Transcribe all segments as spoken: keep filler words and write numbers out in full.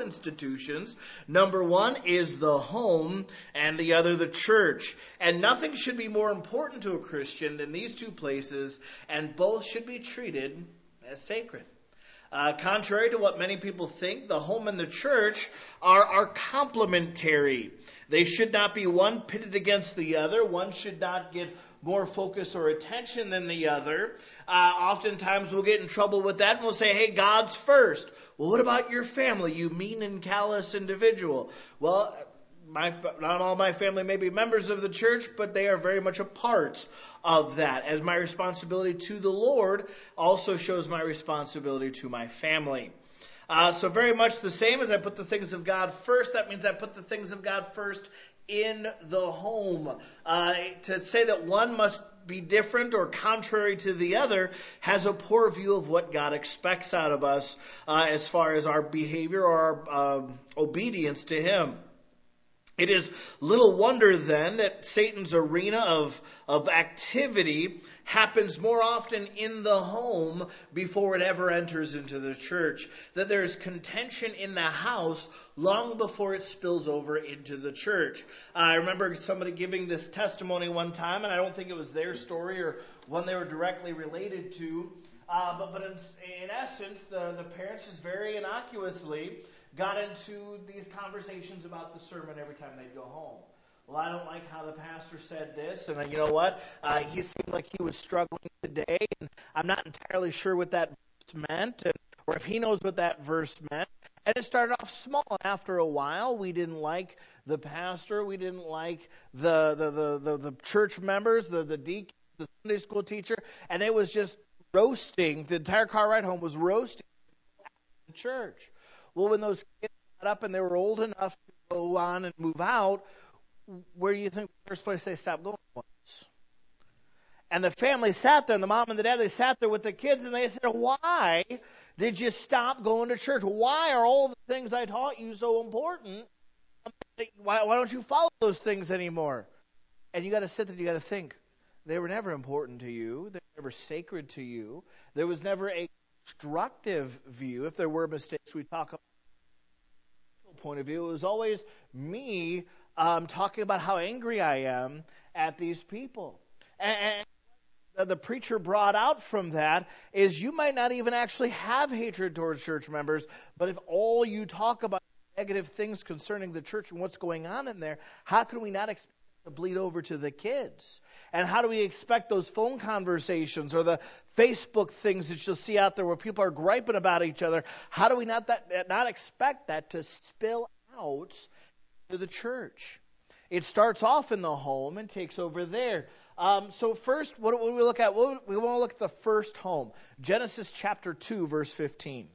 institutions. Number one is the home, and the other the church. And nothing should be more important to a Christian than these two places, and both should be treated as sacred. Uh, contrary to what many people think, the home and the church are, are complementary. They should not be one pitted against the other. One should not get more focus or attention than the other. Uh, oftentimes we'll get in trouble with that and we'll say, hey, God's first. Well, what about your family, you mean and callous individual? Well, My, not all my family may be members of the church, but they are very much a part of that, as my responsibility to the Lord also shows my responsibility to my family. Uh, so very much the same as I put the things of God first, that means I put the things of God first in the home. Uh, to say that one must be different or contrary to the other has a poor view of what God expects out of us uh, as far as our behavior or our uh, obedience to Him. It is little wonder then that Satan's arena of, of activity happens more often in the home before it ever enters into the church. That there's contention in the house long before it spills over into the church. I remember somebody giving this testimony one time, and I don't think it was their story or one they were directly related to. Uh, but but in, in essence, the, the parents just very innocuously got into these conversations about the sermon every time they'd go home. Well, I don't like how the pastor said this, and you know what? Uh, he seemed like he was struggling today, and I'm not entirely sure what that verse meant, and, or if he knows what that verse meant. And it started off small, and after a while, we didn't like the pastor, we didn't like the the the, the, the church members, the, the deacon, the Sunday school teacher, and it was just roasting. The entire car ride home was roasting the church. Well, when those kids got up and they were old enough to go on and move out, where do you think the first place they stopped going was? And the family sat there, and the mom and the dad, they sat there with the kids, and they said, why did you stop going to church? Why are all the things I taught you so important? Why, why don't you follow those things anymore? And you got to sit there, you got to think, they were never important to you. They were never sacred to you. There was never a constructive view. If there were mistakes, we talk about from a point of view. It was always me um, talking about how angry I am at these people. And, and the preacher brought out from that is you might not even actually have hatred towards church members, but if all you talk about negative things concerning the church and what's going on in there, how can we not expect to bleed over to the kids? And how do we expect those phone conversations or the Facebook things that you'll see out there where people are griping about each other? How do we not that not expect that to spill out to the church? It starts off in the home and takes over there. Um, so first, what do we look at? We want to look at the first home. Genesis chapter two, verse fifteen.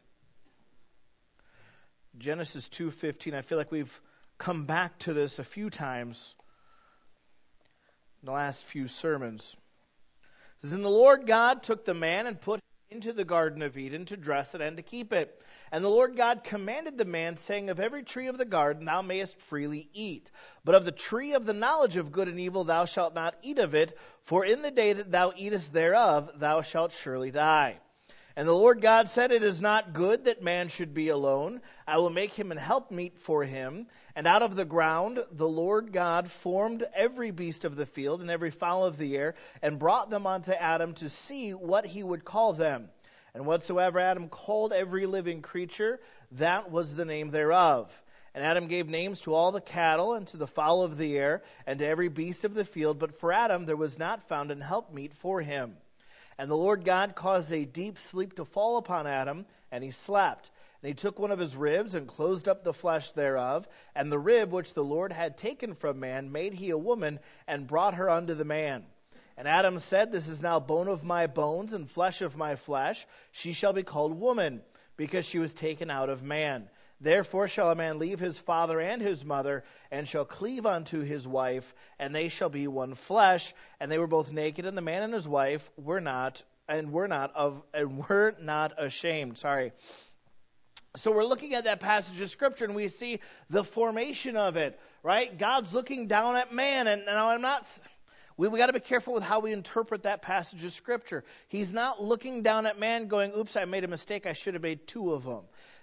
Genesis two fifteen. I feel like we've come back to this a few times the last few sermons. It says, and the Lord God took the man and put him into the Garden of Eden to dress it and to keep it. And the Lord God commanded the man, saying, of every tree of the garden thou mayest freely eat, but of the tree of the knowledge of good and evil thou shalt not eat of it, for in the day that thou eatest thereof thou shalt surely die. And the Lord God said, it is not good that man should be alone. I will make him an helpmeet for him. And out of the ground the Lord God formed every beast of the field and every fowl of the air, and brought them unto Adam to see what he would call them. And whatsoever Adam called every living creature, that was the name thereof. And Adam gave names to all the cattle, and to the fowl of the air, and to every beast of the field. But for Adam there was not found an helpmeet for him. And the Lord God caused a deep sleep to fall upon Adam, and he slept. And he took one of his ribs, and closed up the flesh thereof. And the rib which the Lord had taken from man made he a woman, and brought her unto the man. And Adam said, this is now bone of my bones, and flesh of my flesh. She shall be called woman, because she was taken out of man. Therefore shall a man leave his father and his mother, and shall cleave unto his wife, and they shall be one flesh. And they were both naked, and the man and his wife were not, and were not of, and were not ashamed. Sorry. So we're looking at that passage of Scripture, and we see the formation of it, right? God's looking down at man, and now I'm not. We we got to be careful with how we interpret that passage of Scripture. He's not looking down at man, going, "Oops, I made a mistake. I should have made two of them."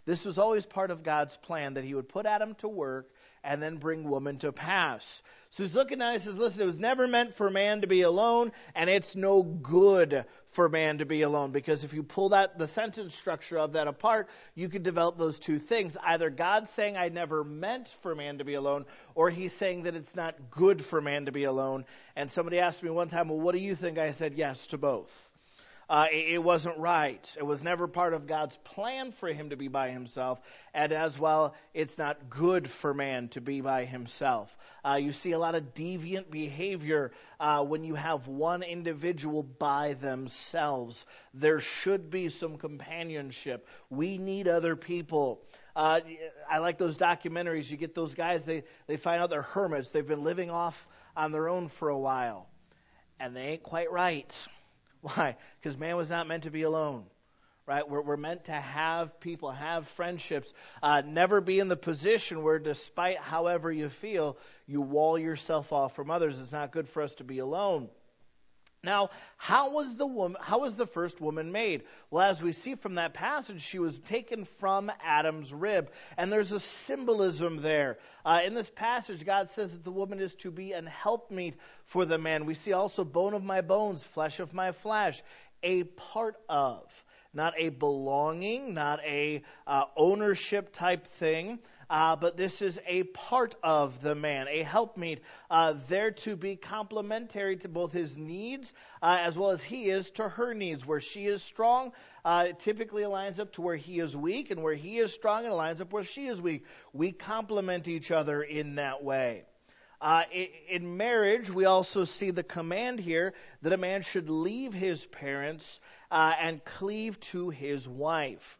This was always part of God's plan, that he would put Adam to work and then bring woman to pass. So he's looking at it and says, listen, it was never meant for man to be alone, and it's no good for man to be alone. Because if you pull that the sentence structure of that apart, you could develop those two things. Either God's saying, I never meant for man to be alone, or he's saying that it's not good for man to be alone. And somebody asked me one time, well, what do you think? I said yes to both. Uh, it, it wasn't right. It was never part of God's plan for him to be by himself. And as well, it's not good for man to be by himself. Uh, you see a lot of deviant behavior uh, when you have one individual by themselves. There should be some companionship. We need other people. Uh, I like those documentaries. You get those guys, they, they find out they're hermits. They've been living off on their own for a while. And they ain't quite right. Why? Because man was not meant to be alone, right? We're, we're meant to have people, have friendships, uh, never be in the position where despite however you feel, you wall yourself off from others. It's not good for us to be alone. Now, how was the woman? How was the first woman made? Well, as we see from that passage, she was taken from Adam's rib, and there's a symbolism there. Uh, in this passage, God says that the woman is to be an helpmeet for the man. We see also bone of my bones, flesh of my flesh, a part of, not a belonging, not a uh, ownership type thing. Uh, but this is a part of the man, a helpmeet, uh, there to be complementary to both his needs uh, as well as he is to her needs. Where she is strong, uh, it typically aligns up to where he is weak, and where he is strong, it aligns up where she is weak. We complement each other in that way. Uh, in marriage, we also see the command here that a man should leave his parents uh, and cleave to his wife.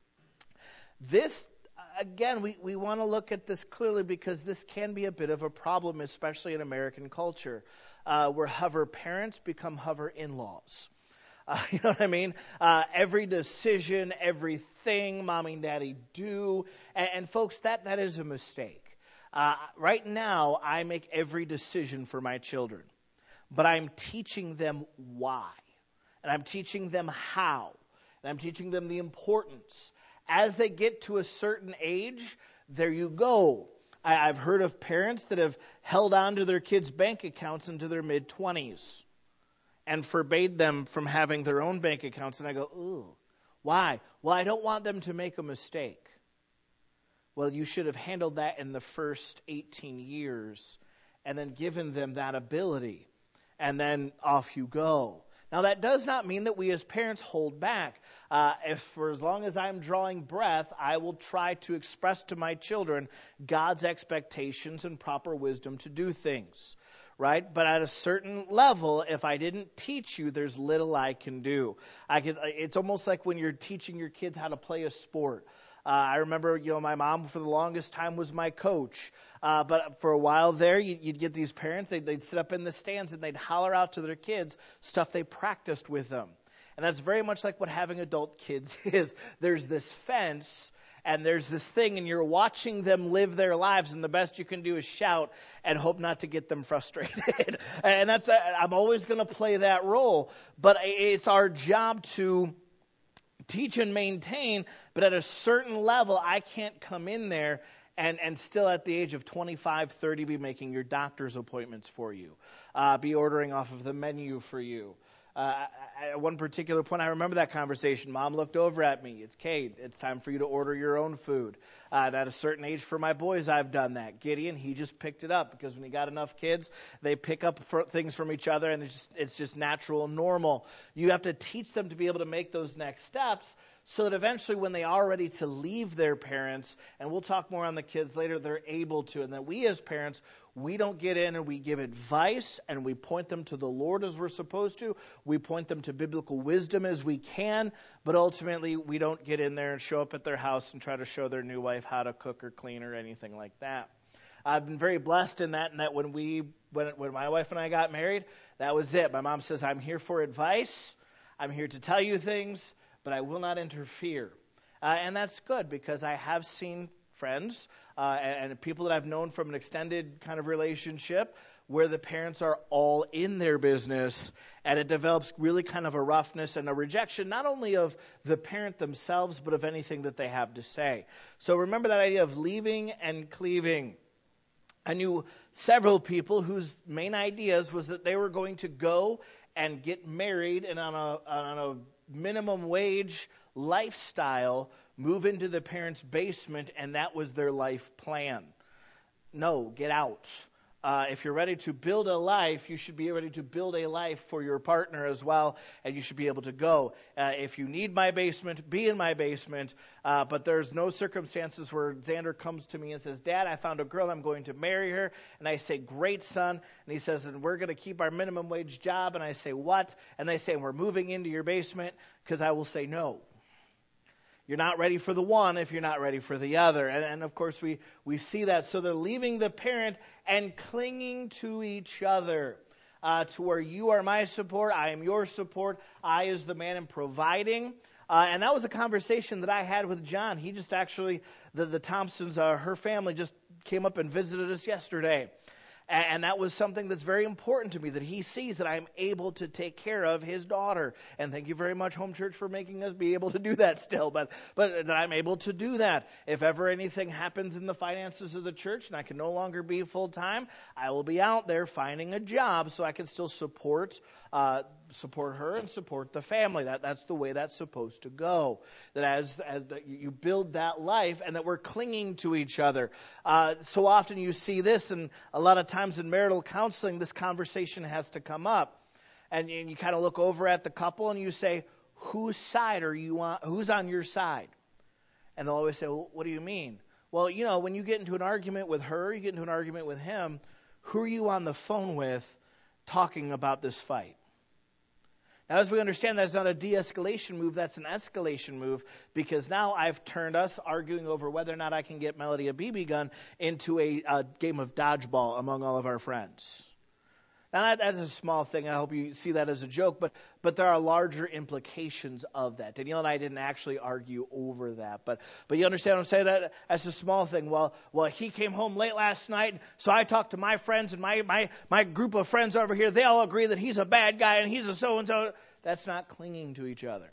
This Again, we, we want to look at this clearly because this can be a bit of a problem, especially in American culture, uh, where hover parents become hover in-laws. Uh, you know what I mean? Uh, every decision, everything mommy and daddy do. And, and folks, that, that is a mistake. Uh, right now, I make every decision for my children. But I'm teaching them why. And I'm teaching them how. And I'm teaching them the importance. As they get to a certain age, there you go. I, I've heard of parents that have held on to their kids' bank accounts into their mid-twenties and forbade them from having their own bank accounts. And I go, ooh, why? Well, I don't want them to make a mistake. Well, you should have handled that in the first eighteen years and then given them that ability. And then off you go. Now, that does not mean that we as parents hold back. Uh, if for as long as I'm drawing breath, I will try to express to my children God's expectations and proper wisdom to do things, right? But at a certain level, if I didn't teach you, there's little I can do. I can. It's almost like when you're teaching your kids how to play a sport. Uh, I remember, you know, my mom for the longest time was my coach. Uh, but for a while there, you'd, you'd get these parents, they'd, they'd sit up in the stands and they'd holler out to their kids stuff they practiced with them. And that's very much like what having adult kids is. There's this fence and there's this thing and you're watching them live their lives, and the best you can do is shout and hope not to get them frustrated. And that's I'm always going to play that role. But it's our job to teach and maintain, but at a certain level, I can't come in there and, and still at the age of twenty-five, thirty be making your doctor's appointments for you, uh, be ordering off of the menu for you. Uh, at one particular point, I remember that conversation. Mom looked over at me. It's Kate. It's time for you to order your own food. Uh, and at a certain age for my boys, I've done that. Gideon, he just picked it up because when you got enough kids, they pick up for things from each other, and it's just, it's just natural and normal. You have to teach them to be able to make those next steps so that eventually when they are ready to leave their parents, and we'll talk more on the kids later, they're able to. And that we as parents, we don't get in and we give advice and we point them to the Lord as we're supposed to. We point them to biblical wisdom as we can, but ultimately we don't get in there and show up at their house and try to show their new wife how to cook or clean or anything like that. I've been very blessed in that, and that when we, when, when my wife and I got married, that was it. My mom says, I'm here for advice. I'm here to tell you things, but I will not interfere. Uh, and that's good because I have seen friends uh, and, and people that I've known from an extended kind of relationship where the parents are all in their business, and it develops really kind of a roughness and a rejection, not only of the parent themselves, but of anything that they have to say. So remember that idea of leaving and cleaving. I knew several people whose main ideas was that they were going to go and get married and on a, on a minimum wage lifestyle, move into the parents' basement, and that was their life plan. No, get out. Uh, if you're ready to build a life, you should be ready to build a life for your partner as well, and you should be able to go. Uh, if you need my basement, be in my basement, uh, but there's no circumstances where Xander comes to me and says, Dad, I found a girl, I'm going to marry her, and I say, great, son, and he says, and we're going to keep our minimum wage job, and I say, what? And they say, we're moving into your basement, because I will say no. You're not ready for the one if you're not ready for the other. And, and of course, we, we see that. So they're leaving the parent and clinging to each other uh, to where you are my support, I am your support, I is the man in providing. Uh, and that was a conversation that I had with John. He just actually, the, the Thompsons, uh, her family just came up and visited us yesterday. And that was something that's very important to me, that he sees that I'm able to take care of his daughter. And thank you very much, Home Church, for making us be able to do that still. But but that I'm able to do that. If ever anything happens in the finances of the church and I can no longer be full-time, I will be out there finding a job so I can still support uh, support her and support the family. That That's the way that's supposed to go. That as, as you build that life and that we're clinging to each other. Uh, so often you see this, and a lot of times in marital counseling, this conversation has to come up. And, and you kind of look over at the couple and you say, whose side are you on? Who's on your side? And they'll always say, well, what do you mean? Well, you know, when you get into an argument with her, you get into an argument with him, who are you on the phone with talking about this fight? Now, as we understand, that's not a de-escalation move, that's an escalation move, because now I've turned us arguing over whether or not I can get Melody a B B gun into a, a game of dodgeball among all of our friends. Now, that, that's a small thing. I hope you see that as a joke, but but there are larger implications of that. Danielle and I didn't actually argue over that, but but you understand what I'm saying? That that's a small thing. Well, well, he came home late last night, so I talked to my friends and my my my group of friends over here. They all agree that he's a bad guy and he's a so and so. That's not clinging to each other.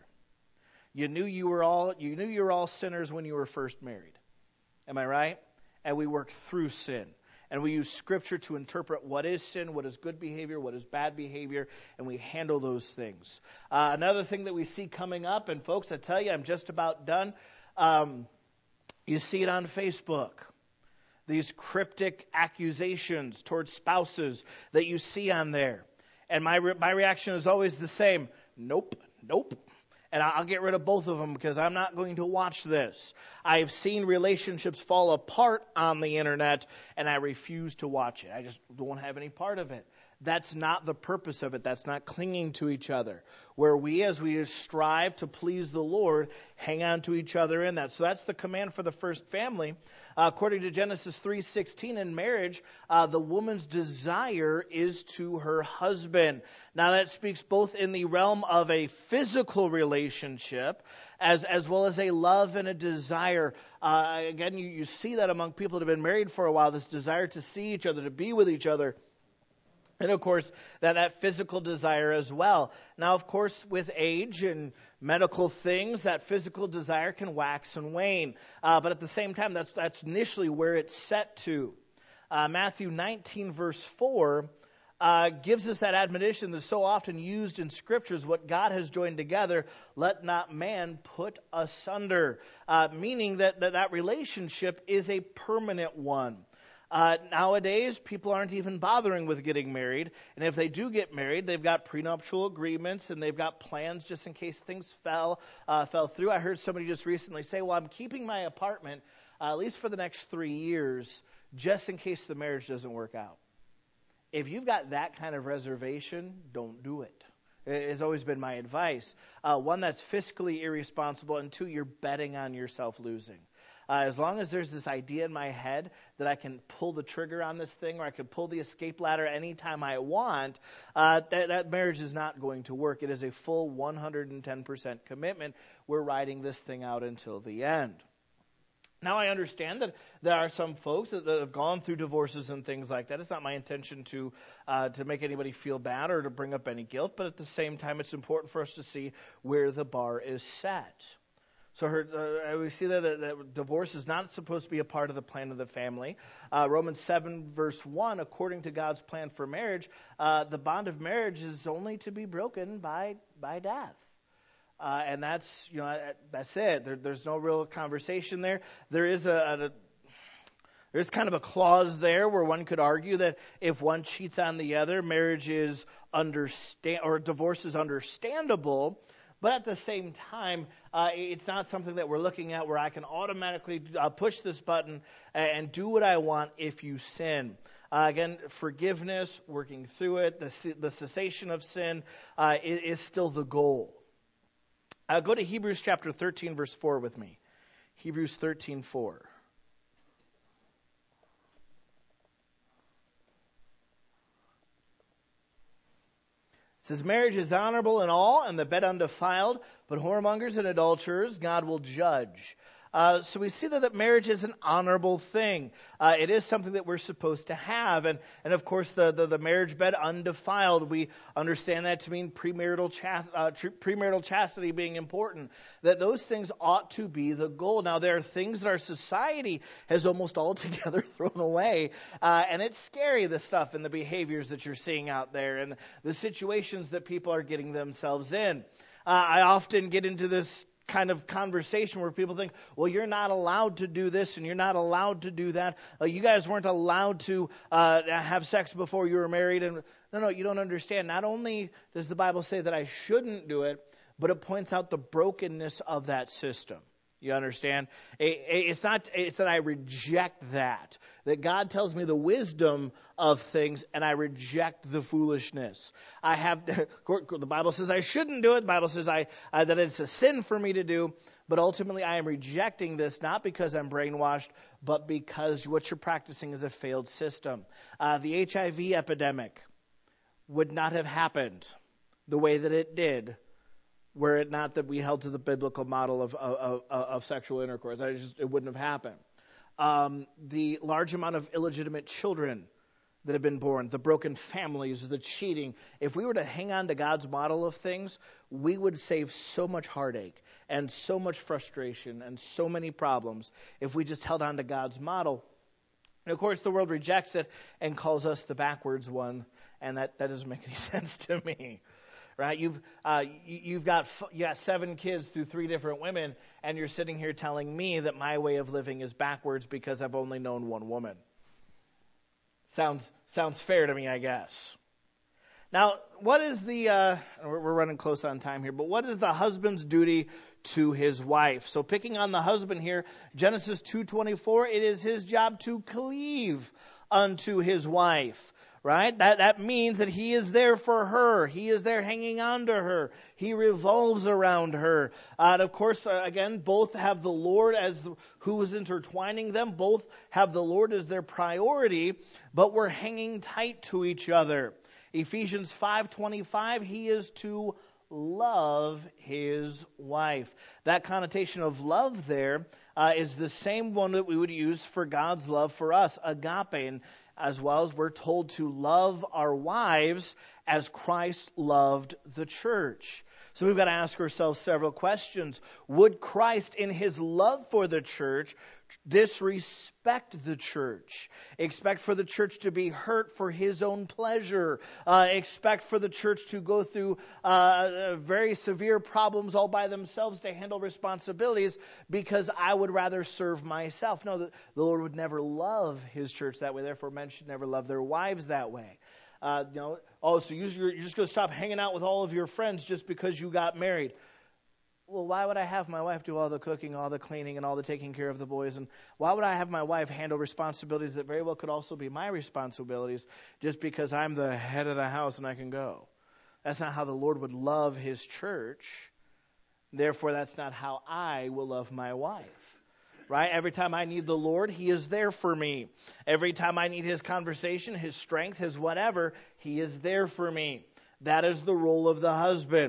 You knew you were all you knew you were all sinners when you were first married. Am I right? And we work through sin. And we use Scripture to interpret what is sin, what is good behavior, what is bad behavior, and we handle those things. Uh, another thing that we see coming up, and folks, I tell you, I'm just about done. Um, you see it on Facebook. These cryptic accusations towards spouses that you see on there. And my re- my reaction is always the same. Nope, nope. And I'll get rid of both of them because I'm not going to watch this. I've seen relationships fall apart on the internet, and I refuse to watch it. I just don't have any part of it. That's not the purpose of it. That's not clinging to each other. Where we, as we strive to please the Lord, hang on to each other in that. So that's the command for the first family. Uh, according to Genesis three sixteen, in marriage, uh, the woman's desire is to her husband. Now that speaks both in the realm of a physical relationship as as well as a love and a desire. Uh, again, you, you see that among people that have been married for a while, this desire to see each other, to be with each other. And, of course, that, that physical desire as well. Now, of course, with age and medical things, that physical desire can wax and wane. Uh, but at the same time, that's, that's initially where it's set to. Uh, Matthew nineteen, verse four, uh, gives us that admonition that's so often used in Scriptures, what God has joined together, let not man put asunder. Uh, meaning that, that that relationship is a permanent one. Uh, nowadays, people aren't even bothering with getting married. And if they do get married, they've got prenuptial agreements and they've got plans just in case things fell uh, fell through. I heard somebody just recently say, well, I'm keeping my apartment uh, at least for the next three years just in case the marriage doesn't work out. If you've got that kind of reservation, don't do it. It's always been my advice. Uh, one, that's fiscally irresponsible, and two, you're betting on yourself losing. Uh, as long as there's this idea in my head that I can pull the trigger on this thing or I can pull the escape ladder anytime I want, uh, that, that marriage is not going to work. It is a full one hundred ten percent commitment. We're riding this thing out until the end. Now, I understand that there are some folks that, that have gone through divorces and things like that. It's not my intention to uh, to make anybody feel bad or to bring up any guilt, but at the same time, it's important for us to see where the bar is set. So her, uh, we see that, that, that divorce is not supposed to be a part of the plan of the family. Uh, Romans seven, verse one, according to God's plan for marriage, uh, the bond of marriage is only to be broken by by death. Uh, and that's, you know, that's it. There, there's no real conversation there. There is a, a there's kind of a clause there where one could argue that if one cheats on the other, marriage is understand or divorce is understandable. But at the same time, uh, it's not something that we're looking at where I can automatically uh, push this button and do what I want if you sin. Uh, again, forgiveness, working through it, the, the cessation of sin uh, is, is still the goal. Uh, go to Hebrews chapter thirteen, verse four with me. Hebrews thirteen, four. It says, marriage is honorable in all, and the bed undefiled, but whoremongers and adulterers God will judge. Uh, so we see that, that marriage is an honorable thing. Uh, it is something that we're supposed to have. And, and of course, the, the, the marriage bed undefiled, we understand that to mean premarital, chast, uh, tr- premarital chastity being important. That those things ought to be the goal. Now, there are things that our society has almost altogether thrown away. Uh, and it's scary, the stuff and the behaviors that you're seeing out there and the situations that people are getting themselves in. Uh, I often get into this kind of conversation where people think, well, you're not allowed to do this and you're not allowed to do that. Uh, you guys weren't allowed to uh, have sex before you were married. And no, no, you don't understand. Not only does the Bible say that I shouldn't do it, but it points out the brokenness of that system. You understand? It's not, it's that I reject that. That God tells me the wisdom of things and I reject the foolishness. I have, the Bible says I shouldn't do it. The Bible says I, uh, that it's a sin for me to do. But ultimately I am rejecting this not because I'm brainwashed, but because what you're practicing is a failed system. Uh, the H I V epidemic would not have happened the way that it did were it not that we held to the biblical model of of, of, of sexual intercourse. I just, it wouldn't have happened. Um, the large amount of illegitimate children that have been born, the broken families, the cheating. If we were to hang on to God's model of things, we would save so much heartache and so much frustration and so many problems if we just held on to God's model. And of course, the world rejects it and calls us the backwards one, and that, that doesn't make any sense to me. Right? You've uh, you've got you got seven kids through three different women, and you're sitting here telling me that my way of living is backwards because I've only known one woman. Sounds sounds fair to me, I guess. Now, what is the? Uh, we're, we're running close on time here, but what is the husband's duty to his wife? So, picking on the husband here, Genesis two twenty-four. It is his job to cleave unto his wife. Right? That that means that he is there for her. He is there hanging on to her. He revolves around her. Uh, and of course, uh, again, both have the Lord as the, who is intertwining them. Both have the Lord as their priority, but we're hanging tight to each other. Ephesians five twenty-five, he is to love his wife. That connotation of love there uh, is the same one that we would use for God's love for us, agape. And as well as we're told to love our wives as Christ loved the church. So we've got to ask ourselves several questions. Would Christ, in his love for the church, disrespect the church? Expect for the church to be hurt for his own pleasure? Uh, expect for the church to go through uh, very severe problems all by themselves to handle responsibilities because I would rather serve myself? No, the, the Lord would never love his church that way. Therefore, men should never love their wives that way. Uh, you know, oh, so you're, you're just going to stop hanging out with all of your friends just because you got married. Well, why would I have my wife do all the cooking, all the cleaning, and all the taking care of the boys? And why would I have my wife handle responsibilities that very well could also be my responsibilities just because I'm the head of the house and I can go? That's not how the Lord would love his church. Therefore, that's not how I will love my wife. Right? Every time I need the Lord, he is there for me. Every time I need his conversation, his strength, his whatever, he is there for me. That is the role of the husband.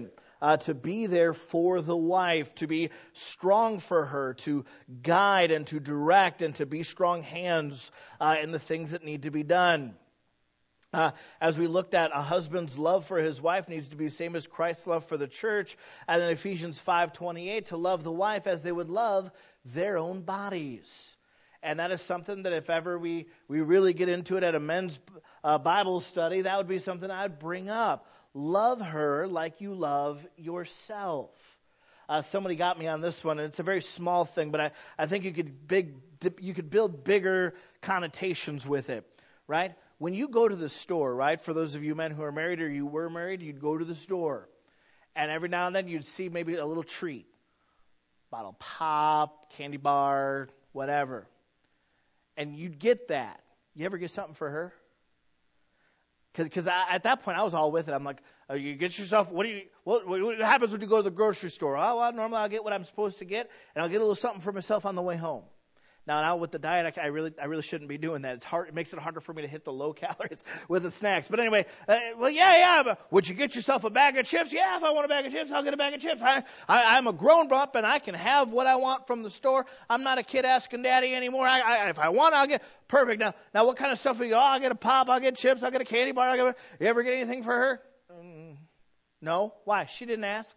uh, to be there for the wife, to be strong for her, to guide and to direct and to be strong hands uh, in the things that need to be done. Uh, as we looked at, a husband's love for his wife needs to be the same as Christ's love for the church. And in Ephesians five twenty-eight, to love the wife as they would love their own bodies. And that is something that if ever we, we really get into it at a men's uh, Bible study, that would be something I'd bring up. Love her like you love yourself. Uh, somebody got me on this one, and it's a very small thing, but I, I think you could big you could build bigger connotations with it, right? When you go to the store, right, for those of you men who are married or you were married, you'd go to the store. And every now and then you'd see maybe a little treat. Bottle of pop, candy bar, whatever. And you'd get that. You ever get something for her? Because at that point I was all with it. I'm like, oh, you get yourself, what do you, what, what happens when you go to the grocery store? Oh, well, normally I'll get what I'm supposed to get, and I'll get a little something for myself on the way home. Now, now with the diet, I, I really, I really shouldn't be doing that. It's hard. It makes it harder for me to hit the low calories with the snacks. But anyway, uh, well, yeah, yeah. But would you get yourself a bag of chips? Yeah, if I want a bag of chips, I'll get a bag of chips. I, I, I'm a grown up and I can have what I want from the store. I'm not a kid asking daddy anymore. I, I, if I want, I'll get perfect. Now, now, what kind of stuff will you go? Oh, I'll get a pop. I'll get chips. I'll get a candy bar. I'll get a, you ever get anything for her? Um, no. Why? She didn't ask.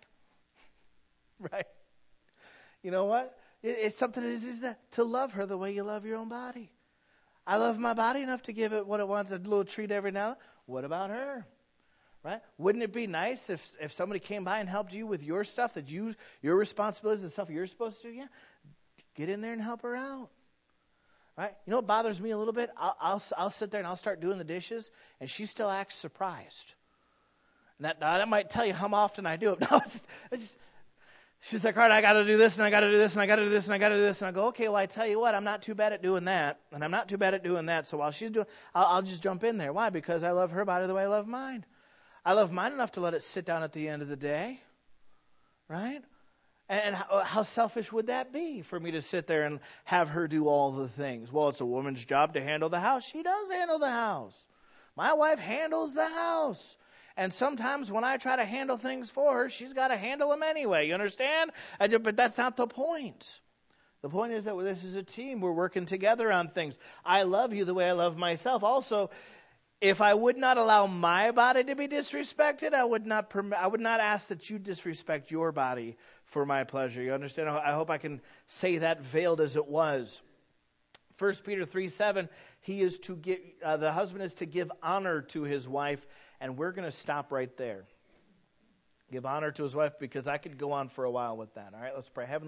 Right. You know what? It's something that is, is that to love her the way you love your own body. I love my body enough to give it what it wants, a little treat every now and then. What about her? Right? Wouldn't it be nice if if somebody came by and helped you with your stuff, that you your responsibilities, the stuff you're supposed to do? Yeah, get in there and help her out. Right? You know what bothers me a little bit? I'll I'll, I'll sit there and I'll start doing the dishes, and she still acts surprised. And that that might tell you how often I do it. No, it's just, it's just, she's like, all right, I got to do this, and I got to do this, and I got to do this, and I got to do this. And I go, okay, well, I tell you what, I'm not too bad at doing that, and I'm not too bad at doing that. So while she's doing, I'll, I'll just jump in there. Why? Because I love her body the way I love mine. I love mine enough to let it sit down at the end of the day, right? And, and how, how selfish would that be for me to sit there and have her do all the things? Well, it's a woman's job to handle the house. She does handle the house. My wife handles the house. And sometimes when I try to handle things for her, she's got to handle them anyway. You understand? I just, but that's not the point. The point is that this is a team. We're working together on things. I love you the way I love myself. Also, if I would not allow my body to be disrespected, I would not perm- I would not ask that you disrespect your body for my pleasure. You understand? I hope I can say that veiled as it was. First Peter three seven, he is to give, uh, the husband is to give honor to his wife. And we're going to stop right there. Give honor to his wife, because I could go on for a while with that. All right, let's pray. Heavenly